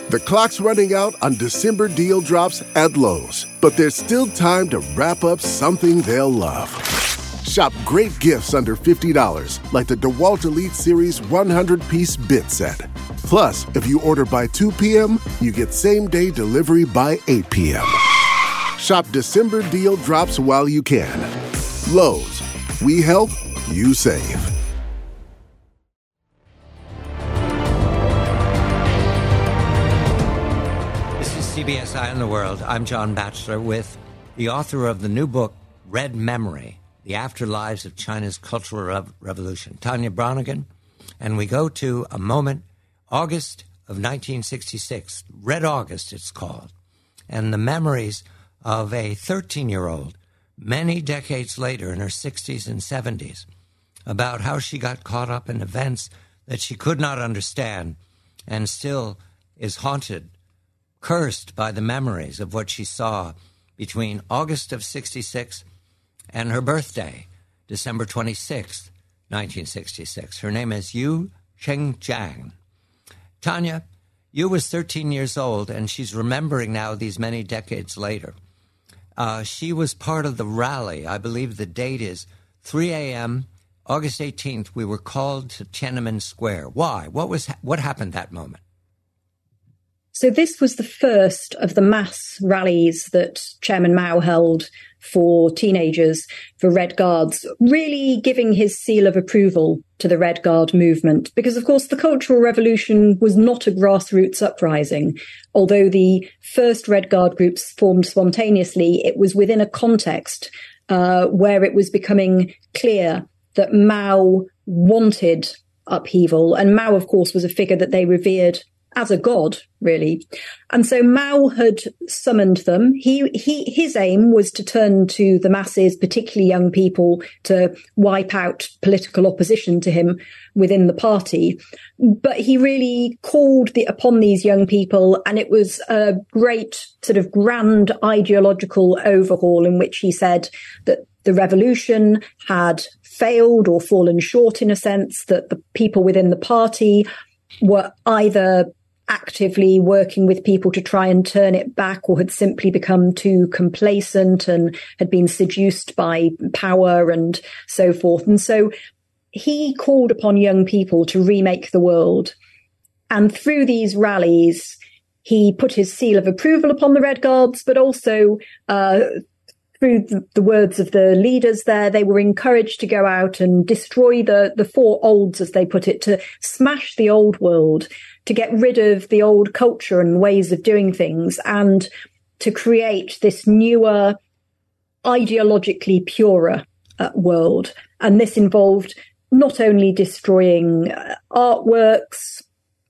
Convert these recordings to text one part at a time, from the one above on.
The clock's running out on December deal drops at Lowe's, but there's still time to wrap up something they'll love. Shop great gifts under $50, like the DeWalt Elite Series 100-piece bit set. Plus, if you order by 2 p.m., you get same-day delivery by 8 p.m. Shop December deal drops while you can. Lowe's, we help, you save. CBS Eye on the World. I'm John Batchelor with the author of the new book, Red Memory, The Afterlives of China's Cultural Revolution, Tanya Bronigan. And we go to a moment, August of 1966, Red August it's called, and the memories of a 13-year-old many decades later in her 60s and 70s about how she got caught up in events that she could not understand and still is haunted, cursed by the memories of what she saw between August of 66 and her birthday, December 26, 1966. Her name is Yu Chengjiang. Tanya, Yu was 13 years old, and she's remembering now these many decades later. She was part of the rally. I believe the date is 3 a.m., August 18th. We were called to Tiananmen Square. Why? What happened that moment? So this was the first of the mass rallies that Chairman Mao held for teenagers, for Red Guards, really giving his seal of approval to the Red Guard movement. Because, of course, the Cultural Revolution was not a grassroots uprising. Although the first Red Guard groups formed spontaneously, it was within a context where it was becoming clear that Mao wanted upheaval. And Mao, of course, was a figure that they revered as a god, really. And so Mao had summoned them. His aim was to turn to the masses, particularly young people, to wipe out political opposition to him within the party. But he really called upon these young people, and it was a great sort of grand ideological overhaul in which he said that the revolution had failed or fallen short in a sense, that the people within the party were either actively working with people to try and turn it back or had simply become too complacent and had been seduced by power and so forth. And so he called upon young people to remake the world. And through these rallies, he put his seal of approval upon the Red Guards, but also through the words of the leaders there, they were encouraged to go out and destroy the four olds, as they put it, to smash the old world, to get rid of the old culture and ways of doing things, and to create this newer, ideologically purer world. And this involved not only destroying artworks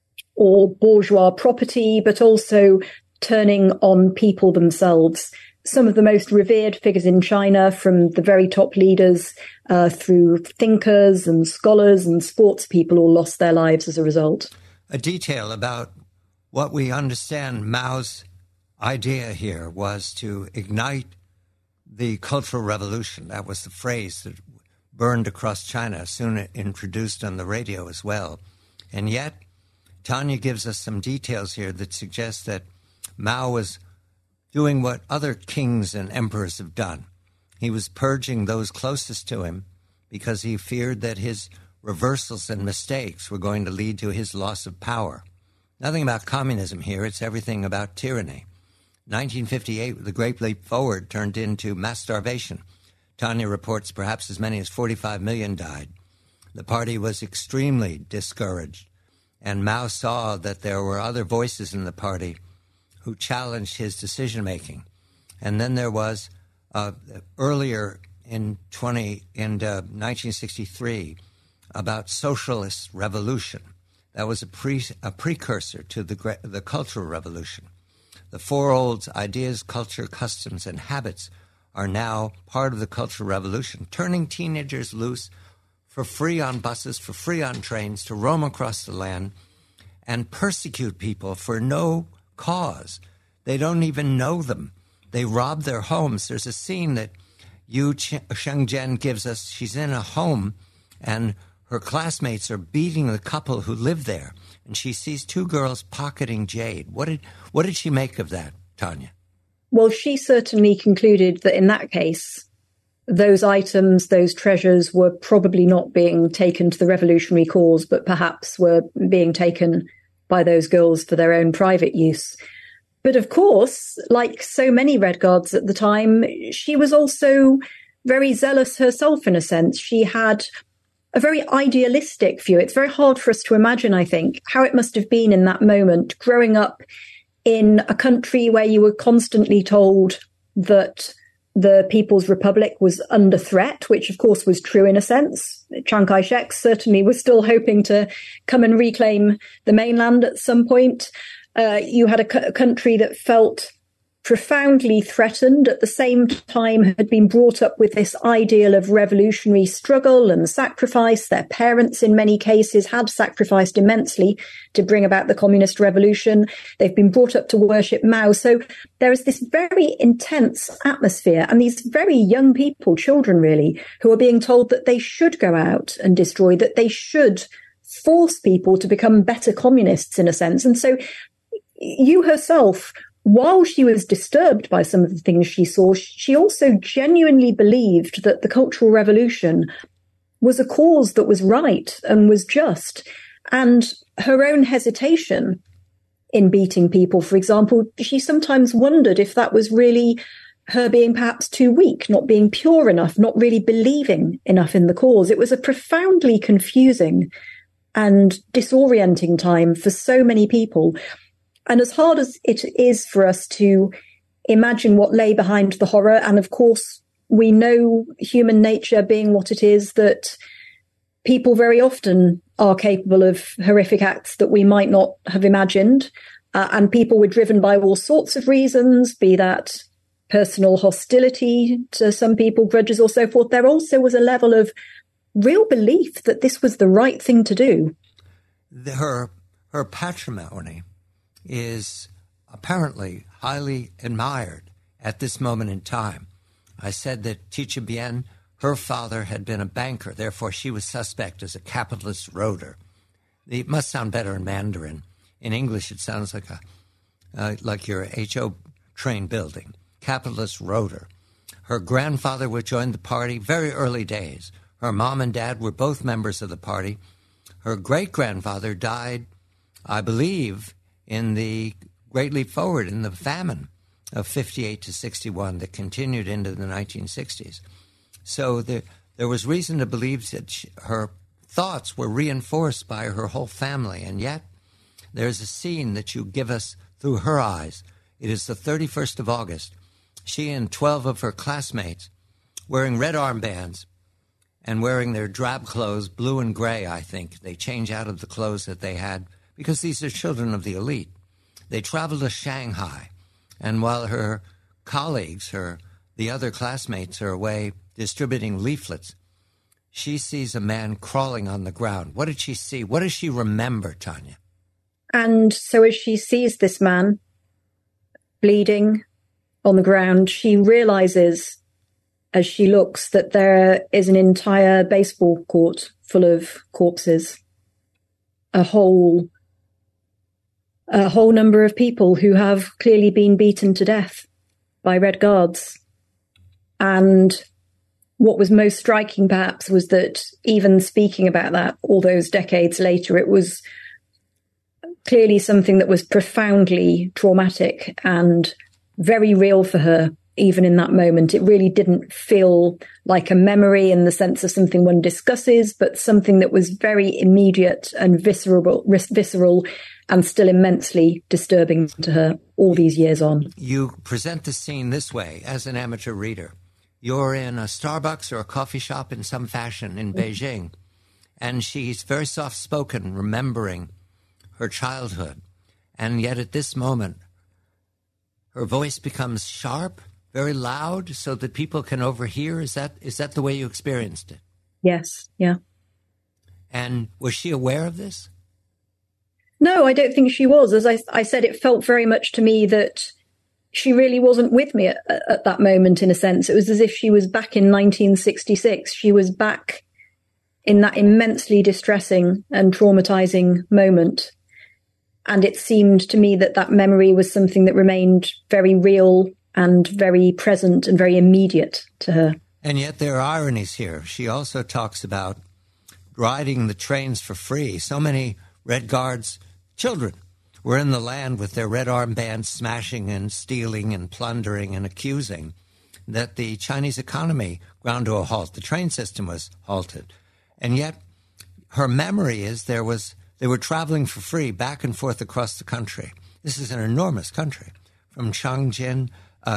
or bourgeois property, but also turning on people themselves. Some of the most revered figures in China, from the very top leaders through thinkers and scholars and sports people, all lost their lives as a result. A detail about what we understand Mao's idea here was to ignite the Cultural Revolution. That was the phrase that burned across China, soon introduced on the radio as well. And yet, Tanya gives us some details here that suggest that Mao was doing what other kings and emperors have done. He was purging those closest to him because he feared that his reversals and mistakes were going to lead to his loss of power. Nothing about communism here. It's everything about tyranny. 1958, the Great Leap Forward turned into mass starvation. Tanya reports perhaps as many as 45 million died. The party was extremely discouraged, and Mao saw that there were other voices in the party who challenged his decision-making. And then there was, earlier in 1963, about socialist revolution. That was a precursor to the Cultural Revolution. The four olds, ideas, culture, customs, and habits, are now part of the Cultural Revolution, turning teenagers loose for free on buses, for free on trains, to roam across the land and persecute people for no cause. They don't even know them. They rob their homes. There's a scene that Yu Chengjiang gives us. She's in a home, and her classmates are beating the couple who live there, and she sees two girls pocketing jade. What did she make of that, Tanya? Well, she certainly concluded that in that case, those items, those treasures were probably not being taken to the revolutionary cause, but perhaps were being taken by those girls for their own private use. But of course, like so many Red Guards at the time, she was also very zealous herself in a sense. She had a very idealistic view. It's very hard for us to imagine, I think, how it must have been in that moment, growing up in a country where you were constantly told that the People's Republic was under threat, which of course was true in a sense. Chiang Kai-shek certainly was still hoping to come and reclaim the mainland at some point. You had a country that felt profoundly threatened, at the same time had been brought up with this ideal of revolutionary struggle and sacrifice. Their parents, in many cases, had sacrificed immensely to bring about the communist revolution. They've been brought up to worship Mao. So there is this very intense atmosphere, and these very young people, children really, who are being told that they should go out and destroy, that they should force people to become better communists in a sense. And so Yu herself, while she was disturbed by some of the things she saw, she also genuinely believed that the Cultural Revolution was a cause that was right and was just. And her own hesitation in beating people, for example, she sometimes wondered if that was really her being perhaps too weak, not being pure enough, not really believing enough in the cause. It was a profoundly confusing and disorienting time for so many people. And as hard as it is for us to imagine what lay behind the horror, and of course, we know human nature being what it is, that people very often are capable of horrific acts that we might not have imagined. And people were driven by all sorts of reasons, be that personal hostility to some people, grudges or so forth. There also was a level of real belief that this was the right thing to do. Her patrimony is apparently highly admired at this moment in time. I said that Ticha Bien, her father had been a banker, therefore she was suspect as a capitalist roader. It must sound better in Mandarin. In English, it sounds like your HO train building, capitalist roader. Her grandfather would join the party very early days. Her mom and dad were both members of the party. Her great-grandfather died, I believe, in the Great Leap Forward, in the famine of 58 to 61 that continued into the 1960s. So there was reason to believe that her thoughts were reinforced by her whole family, and yet there's a scene that you give us through her eyes. It is the 31st of August. She and 12 of her classmates, wearing red armbands and wearing their drab clothes, blue and gray, I think. They change out of the clothes that they had, because these are children of the elite. They travel to Shanghai, and while her colleagues, the other classmates, are away distributing leaflets, she sees a man crawling on the ground. What did she see? What does she remember, Tanya? And so as she sees this man bleeding on the ground, she realizes as she looks that there is an entire baseball court full of corpses, a whole number of people who have clearly been beaten to death by Red Guards. And what was most striking, perhaps, was that even speaking about that all those decades later, it was clearly something that was profoundly traumatic and very real for her, even in that moment. It really didn't feel like a memory in the sense of something one discusses, but something that was very immediate and visceral and still immensely disturbing to her all these years on. You present the scene this way as an amateur reader. You're in a Starbucks or a coffee shop in some fashion in Beijing, and she's very soft-spoken, remembering her childhood. And yet at this moment, her voice becomes sharp, very loud, so that people can overhear. Is that the way you experienced it? Yes, yeah. And was she aware of this? No, I don't think she was. As I said, it felt very much to me that she really wasn't with me at that moment, in a sense. It was as if she was back in 1966. She was back in that immensely distressing and traumatizing moment. And it seemed to me that that memory was something that remained very real and very present and very immediate to her. And yet there are ironies here. She also talks about riding the trains for free. So many Red Guards children were in the land with their red armbands smashing and stealing and plundering and accusing that the Chinese economy ground to a halt. The train system was halted. And yet her memory is they were traveling for free back and forth across the country. This is an enormous country, from Chongqing,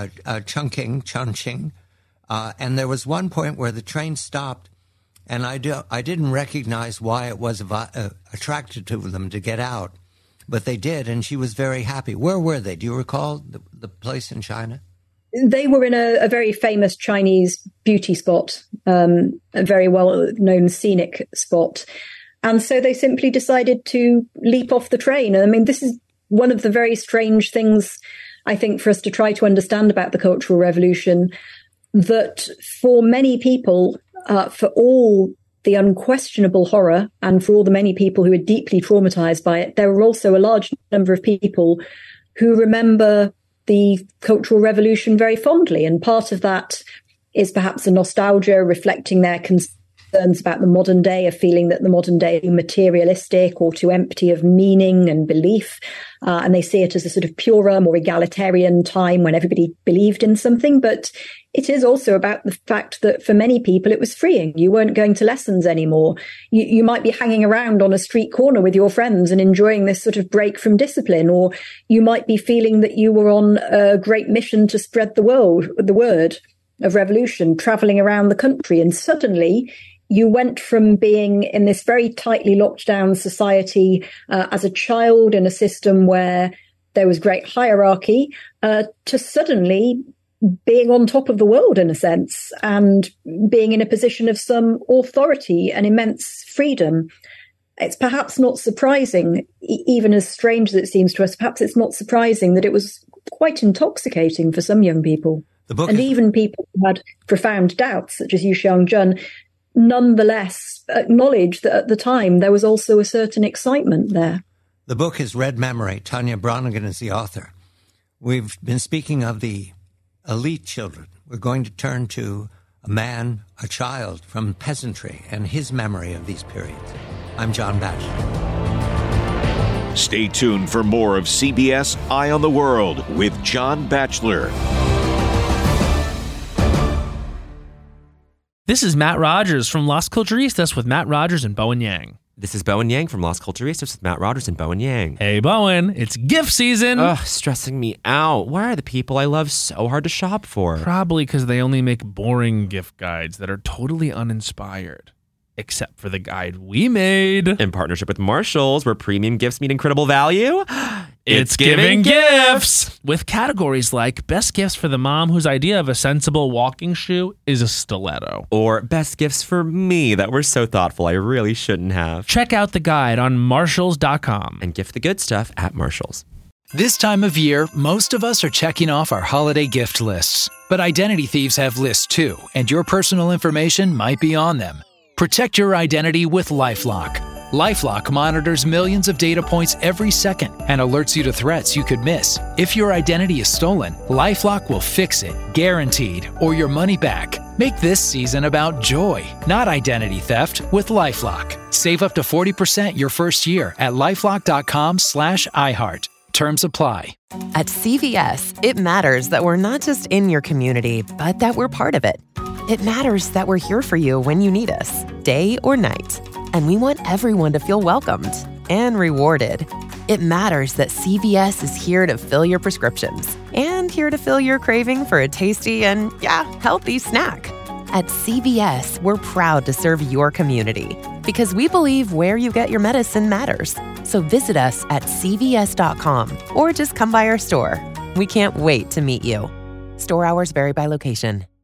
and there was one point where the train stopped, and I didn't recognize why it was attracted to them to get out, but they did, and she was very happy. Where were they? Do you recall the place in China? They were in a very famous Chinese beauty spot, a very well-known scenic spot. And so they simply decided to leap off the train. I mean, this is one of the very strange things, I think, for us to try to understand about the Cultural Revolution, that for many people, for all the unquestionable horror and for all the many people who are deeply traumatized by it, there were also a large number of people who remember the Cultural Revolution very fondly. And part of that is perhaps a nostalgia reflecting their concerns about the modern day, a feeling that the modern day is materialistic or too empty of meaning and belief. And they see it as a sort of purer, more egalitarian time when everybody believed in something. But it is also about the fact that for many people, it was freeing. You weren't going to lessons anymore. You might be hanging around on a street corner with your friends and enjoying this sort of break from discipline, or you might be feeling that you were on a great mission to spread the word of revolution, traveling around the country. And suddenly you went from being in this very tightly locked down society as a child in a system where there was great hierarchy to suddenly being on top of the world, in a sense, and being in a position of some authority and immense freedom. It's perhaps not surprising, even as strange as it seems to us, perhaps it's not surprising that it was quite intoxicating for some young people. And even people who had profound doubts, such as Yu Xiangjun, nonetheless acknowledge that at the time there was also a certain excitement there. The book is Red Memory. Tanya Bronigan is the author. We've been speaking of the elite children. We're going to turn to a child from peasantry and his memory of these periods. I'm John Batchelor. Stay tuned for more of CBS Eye on the World with John Batchelor. This is Matt Rogers from Las Culturistas with Matt Rogers and Bowen Yang. This is Bowen Yang from Las Culturistas with Matt Rogers and Bowen Yang. Hey, Bowen, it's gift season. Ugh, stressing me out. Why are the people I love so hard to shop for? Probably because they only make boring gift guides that are totally uninspired. Except for the guide we made. In partnership with Marshalls, where premium gifts meet incredible value. It's giving gifts! With categories like best gifts for the mom whose idea of a sensible walking shoe is a stiletto. Or best gifts for me that were so thoughtful I really shouldn't have. Check out the guide on Marshalls.com. And gift the good stuff at Marshalls. This time of year, most of us are checking off our holiday gift lists. But identity thieves have lists too, and your personal information might be on them. Protect your identity with LifeLock. LifeLock monitors millions of data points every second and alerts you to threats you could miss. If your identity is stolen, LifeLock will fix it, guaranteed, or your money back. Make this season about joy, not identity theft, with LifeLock. Save up to 40% your first year at LifeLock.com/iHeart. Terms apply. At CVS, it matters that we're not just in your community, but that we're part of it. It matters that we're here for you when you need us, day or night. And we want everyone to feel welcomed and rewarded. It matters that CVS is here to fill your prescriptions and here to fill your craving for a tasty and, healthy snack. At CVS, we're proud to serve your community because we believe where you get your medicine matters. So visit us at cvs.com or just come by our store. We can't wait to meet you. Store hours vary by location.